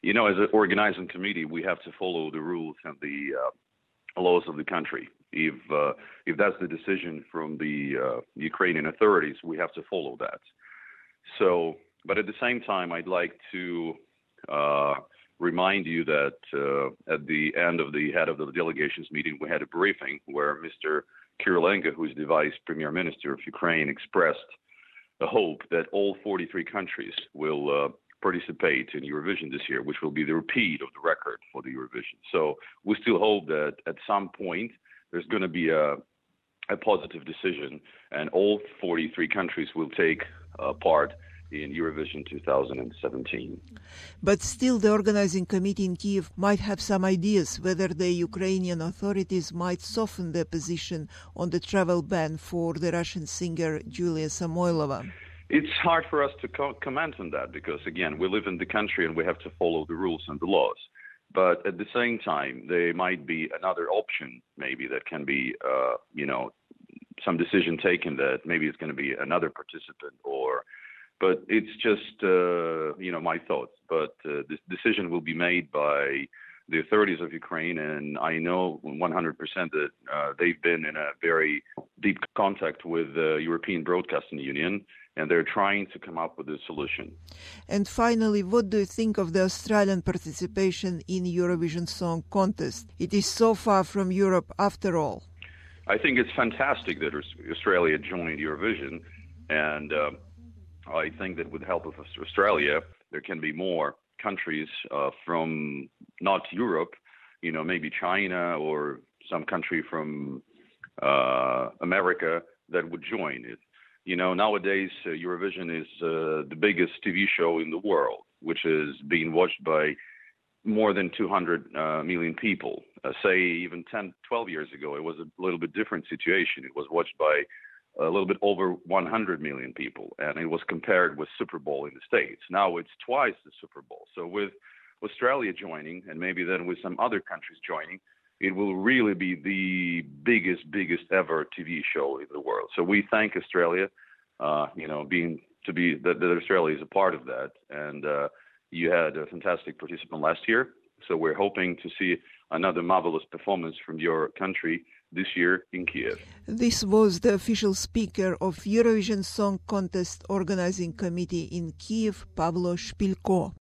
As an organizing committee, we have to follow the rules and the laws of the country. If that's the decision from the Ukrainian authorities, we have to follow that. So, but at the same time, I'd like to remind you that at the end of the head of the delegations meeting, we had a briefing where Mr. Kirilenko, who is the Vice Premier Minister of Ukraine, expressed the hope that all 43 countries will participate in Eurovision this year, which will be the repeat of the record for the Eurovision. So we still hope that at some point there's going to be a positive decision and all 43 countries will take part in Eurovision 2017. But still the organizing committee in Kiev might have some ideas whether the Ukrainian authorities might soften their position on the travel ban for the Russian singer Julia Samoylova. It's hard for us to comment on that because, again, we live in the country and we have to follow the rules and the laws. But at the same time, there might be another option maybe that can be, some decision taken that maybe it's going to be another participant but it's just, my thoughts. But this decision will be made by the authorities of Ukraine, and I know 100% that they've been in a very deep contact with the European Broadcasting Union, and they're trying to come up with a solution. And finally, what do you think of the Australian participation in Eurovision Song Contest? It is so far from Europe after all. I think it's fantastic that Australia joined Eurovision, and I think that with the help of Australia, there can be more countries from not Europe, maybe China or some country from America that would join it. Nowadays, Eurovision is the biggest TV show in the world, which is being watched by more than 200 million people. Say even 10, 12 years ago, it was a little bit different situation. It was watched by a little bit over 100 million people, and it was compared with Super Bowl in the States. Now it's twice the Super Bowl. So with Australia joining, and maybe then with some other countries joining, it will really be the biggest ever TV show in the world. So we thank Australia, that Australia is a part of that. And you had a fantastic participant last year. So we're hoping to see another marvelous performance from your country this year in Kiev. This was the official speaker of Eurovision Song Contest Organizing Committee in Kiev, Pavlo Shpilko.